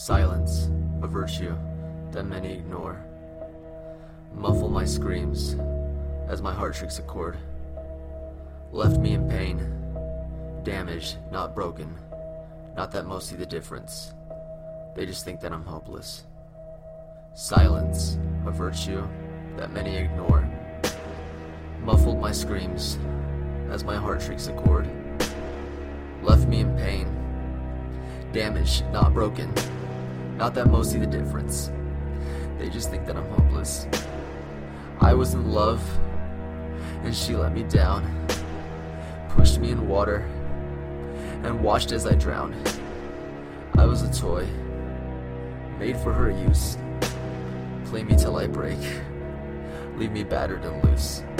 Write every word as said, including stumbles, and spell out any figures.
Silence, a virtue that many ignore. Muffle my screams as my heart shrieks a chord. Left me in pain, damaged, not broken. Not that most see the difference. They just think that I'm hopeless. Silence, a virtue that many ignore. Muffled my screams as my heart shrieks a chord. Left me in pain, damaged, not broken. Not that most see the difference. They just think that I'm hopeless. I was in love, and she let me down. Pushed me in water, and watched as I drowned. I was a toy, made for her use. Play me till I break, leave me battered and loose.